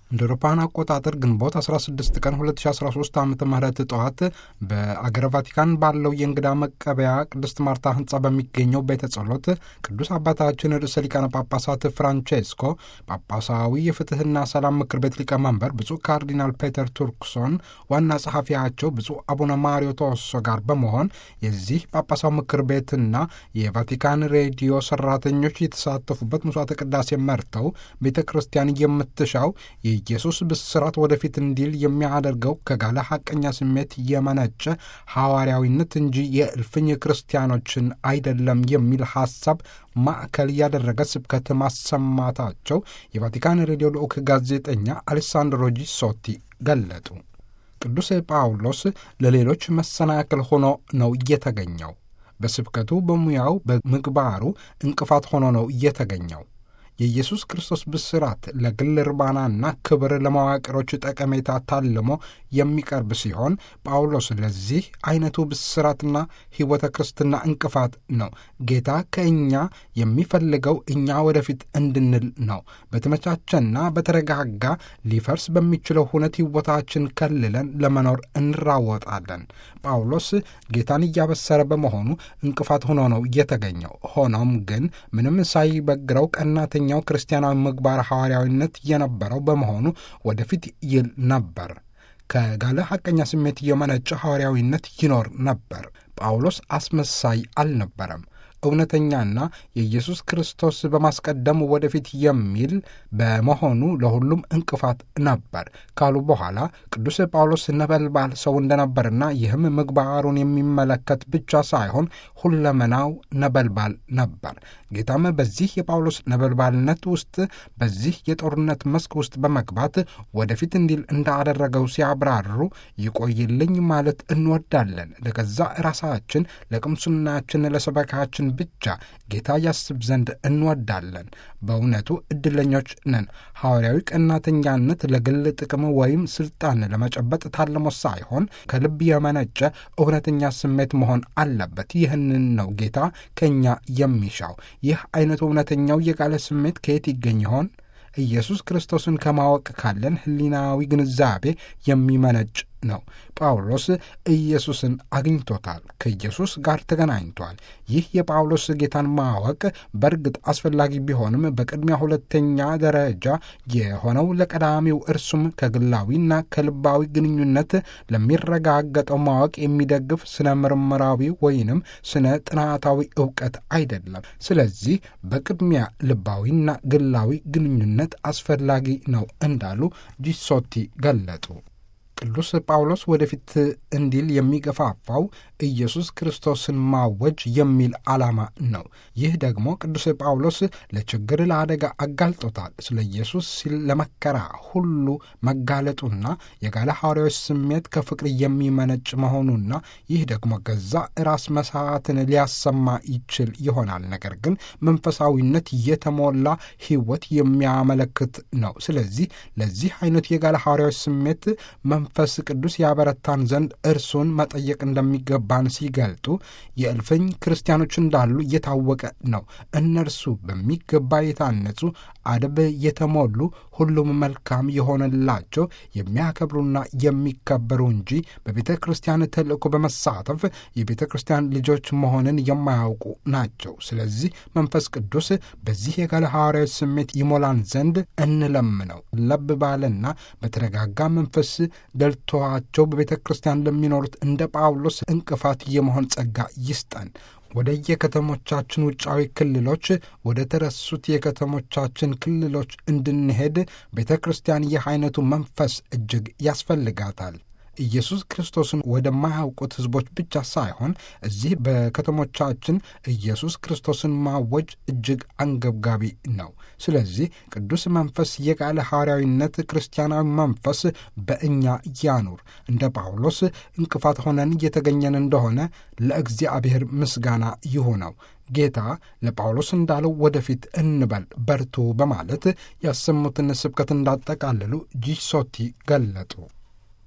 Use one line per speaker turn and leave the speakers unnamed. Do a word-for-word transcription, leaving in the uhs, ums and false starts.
እንደ አውሮፓውያን አቆጣጠር ግንቦት አስራ ስድስት ቀን ሁለት ሺህ አስራ ሶስት ዓመተ ምህረት ጠዋት በአገረ ቫቲካን ባለው የእንግዳ መቀበያ ቅድስት ማርታ ሕንጻ በሚገኘው ቤተ ጸሎት ቅዱስ አባታችን ርዕሰ ሊቃነ ጳጳሳት ፍራንቼስኮ ጳጳሳዊ የፍትሕና ሰላም ምክር ቤት ሊቀመንበር ብፁዕ ካርዲናል ፔተር ቱርክሶን ዋና ጸሐፊያቸው ብፁዕ አቡነ ማሪዮ ቶሶ ጋር በመሆን የዚህ ጳጳሳዊ ምክር ቤትና የቫቲካን ሬዲዮ ሰራተኞች የተሳተፉበት መስዋዕተ ቅዳሴ መርተው ቤተ ክርስቲያን የምትሻው የኢየሱስ ብስራት ወደፊት እንዲል የሚያደርገው ከጋለ ሐቀኛ ስሜት የመነጨ ሐዋርያዊነት እንጂ የእልፍኝ ክርስቲያኖችን አይደለም የሚል ሐሳብ ማዕከል ያደረገ ስብከት ማሰማታቸው የቫቲካን ሬዲዮ ልዑክ ጋዜጠኛ አሌሳንድሮ ጂሶቲ ገለጡ። ቅዱስ ጳውሎስ ለሌሎች መሰናክል ሆኖ ነው እየተገኘው። በስብከቱ በሙያው በምግባሩ እንቅፋት ሆኖ ነው እየተገኘው። የኢየሱስ ክርስቶስ ብስራት ለግል እርባናና ክብር ለመዋቅሮች ጠቀሜታ ታልሞ የሚቀርብ ሲሆን ጳውሎስ ለዚህ አይነቱ ብስራትና ሕይወተ ክርስትና እንቅፋት ነው። ጌታ ከእኛ የሚፈልገው እኛ ወደፊት እንድንል ነው። በተመቻቸና በተረጋጋ ሊፈርስ በሚችለው ሁነት ሕይወታችን ከልለን ለመኖር እንራወጣለን። ጳውሎስ ጌታን እያበሰረ በመሆኑ እንቅፋት ሆኖ ነው እየተገኘው። ሆኖም ግን ምንም ሳይበግረው ቀናተኛ ኛው ክርስቲያናዊ ምግባር ሐዋርያዊነት የነበረው በመሆኑ ወደፊት ይል ነበር። ከጋለ ሐቀኛ ስሜት የመነጨ ሐዋርያዊነት ይኖር ነበር። ጳውሎስ አስመሳይ አልነበረም። እውነተኛና የኢየሱስ ክርስቶስ በማስቀደም ወደፊት የሚል በመሆኑ ለሁሉም እንቅፋት ነበር ካሉ በኋላ ቅዱስ ጳውሎስ ነበልባል ሰው እንደነበርና ይህም ምግባሩን የሚመለከት ብቻ ሳይሆን ሁለመናው ነበልባል ነበር። ጌታም በዚህ የጳውሎስ ነበልባልነት ውስጥ በዚህ የጦርነት መስክ ውስጥ በመግባት ወደፊት እንዲል እንዳደረገው ሲያብራሩ ይቆይልኝ ማለት እንወዳለን። ለገዛ ራሳችን ለቅምሱናችን ለሰበካችን ብቻ ጌታ ያስብ ዘንድ እንወዳለን። በእውነቱ ዕድለኞች ነን። ሐዋርያዊ ቀናተኛነት ለግል ጥቅም ወይም ስልጣን ለመጨበጥ ታልሞ ሳይሆን ከልብ የመነጨ እውነተኛ ስሜት መሆን አለበት። ይህንን ነው ጌታ ከእኛ የሚሻው። ይህ አይነቱ እውነተኛው የጋለ ስሜት ከየት ይገኝ ይሆን? ኢየሱስ ክርስቶስን ከማወቅ ካለን ሕሊናዊ ግንዛቤ የሚመነጭ ነው። ጳውሎስ ኢየሱስን አግኝቶታል፣ ከኢየሱስ ጋር ተገናኝቷል። ይህ የጳውሎስ ጌታን ማወቅ በእርግጥ አስፈላጊ ቢሆንም በቅድሚያ ሁለተኛ ደረጃ የሆነው ለቀዳሚው እርሱም ከግላዊና ከልባዊ ግንኙነት ለሚረጋገጠው ማወቅ የሚደግፍ ስነ ምርምራዊ ወይንም ስነ ጥናታዊ ዕውቀት አይደለም። ስለዚህ በቅድሚያ ልባዊና ግላዊ ግንኙነት አስፈላጊ ነው እንዳሉ ጂሶቲ ገለጡ። ቅዱስ ጳውሎስ ወደፊት እንዲል የሚገፋፋው ኢየሱስ ክርስቶስን ማወጅ የሚል ዓላማ ነው። ይህ ደግሞ ቅዱስ ጳውሎስ ለችግር ለአደጋ አጋልጦታል። ስለ ኢየሱስ ሲል ለመከራ ሁሉ መጋለጡና የጋለ ሐዋርያዊ ስሜት ከፍቅር የሚመነጭ መሆኑና ይህ ደግሞ ገዛ ራስ መሳትን ሊያሰማ ይችል ይሆናል። ነገር ግን መንፈሳዊነት የተሞላ ሕይወት የሚያመለክት ነው። ስለዚህ ለዚህ አይነት የጋለ ሐዋርያዊ ስሜት መንፈስ ቅዱስ ያበረታን ዘንድ እርሱን መጠየቅ እንደሚገባን ሲገልጡ የእልፍኝ ክርስቲያኖች እንዳሉ እየታወቀ ነው። እነርሱ በሚገባ የታነጹ አደብ የተሞሉ ሁሉም መልካም የሆነላቸው የሚያከብሩና የሚከበሩ እንጂ በቤተ ክርስቲያን ተልእኮ በመሳተፍ የቤተ ክርስቲያን ልጆች መሆንን የማያውቁ ናቸው። ስለዚህ መንፈስ ቅዱስ በዚህ የጋለ ሐዋርያዊ ስሜት ይሞላን ዘንድ እንለምነው። ለብ ባለና በተረጋጋ መንፈስ ደልቶዋቸው በቤተ ክርስቲያን ለሚኖሩት እንደ ጳውሎስ እንቅፋት የመሆን ጸጋ ይስጠን። ወደ የከተሞቻችን ውጫዊ ክልሎች ወደ ተረሱት የከተሞቻችን ክልሎች እንድንሄድ ቤተ ክርስቲያን ይህ አይነቱ መንፈስ እጅግ ያስፈልጋታል። ኢየሱስ ክርስቶስን ወደማያውቁት ሕዝቦች ብቻ ሳይሆን እዚህ በከተሞቻችን ኢየሱስ ክርስቶስን ማወጅ እጅግ አንገብጋቢ ነው። ስለዚህ ቅዱስ መንፈስ የጋለ ሐዋርያዊነት ክርስቲያናዊ መንፈስ በእኛ ያኑር። እንደ ጳውሎስ እንቅፋት ሆነን እየተገኘን እንደሆነ ለእግዚአብሔር ምስጋና ይሁነው። ጌታ ለጳውሎስ እንዳለው ወደፊት እንበል በርቱ በማለት ያሰሙትን ስብከት እንዳጠቃለሉ ጂሶቲ ገለጡ።